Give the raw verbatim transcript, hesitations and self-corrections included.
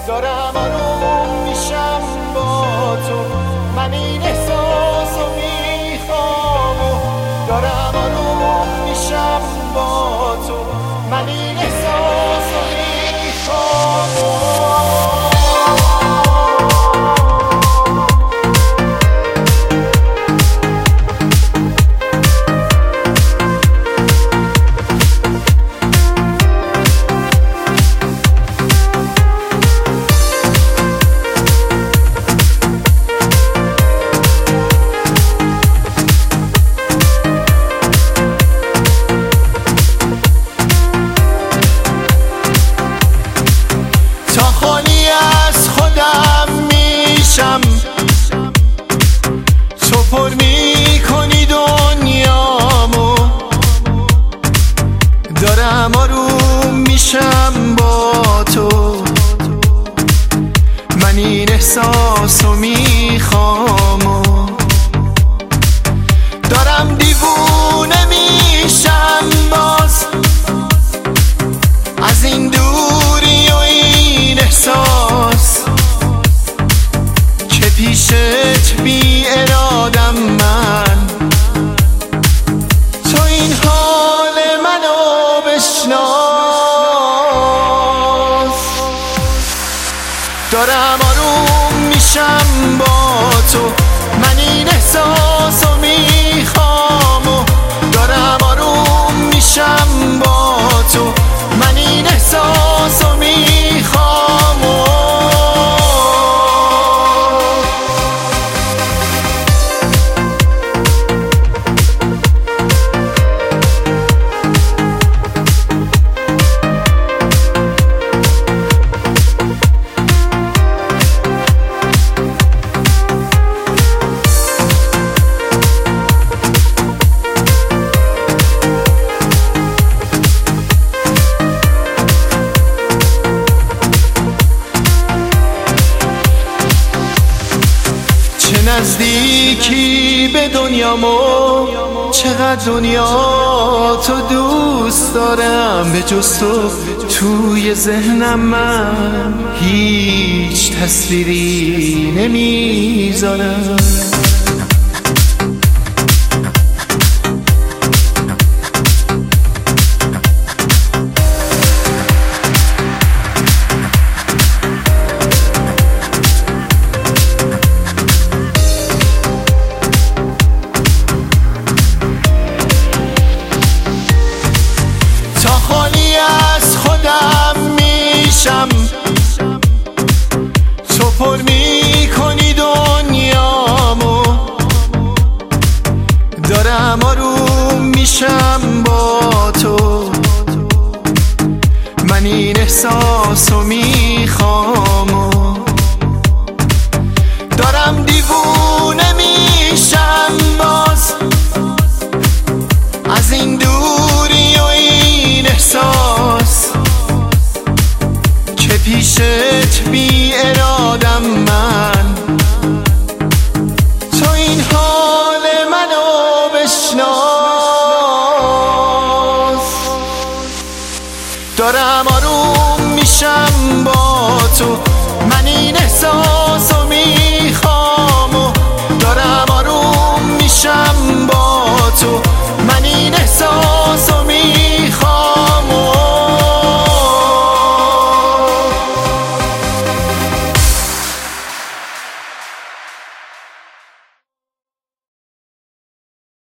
دارم آروم میشم با تو، من این احساسو میخوام و دارم آروم میشم با تو، من این احساسو میخوام. تو پر میکنی دنیامو، دارم آروم میشم با تو، من این احساسو میخوام و دارم دیوونه میشم باز از این دوری و این احساس که پیشت بی ارادم من. تو این حال منو بشناس، دارم آروم میشم با تو، من این احساسو میخوام و دارم آروم میشم با تو، من این احساسو میخوام و نزدیکی به دنیامو، چقدر دنیا تو دوست دارم، به جز تو توی ذهنم من هیچ تصویری نمیذارم. تو پر میکنی دنیامو، دارم آروم میشم با تو، من این احساسو میخوام و دارم دیوونه میشم باز از این دوری و این احساس که پیشت بی ارادم من. تو این حال منو بشناس، دارم آروم میشم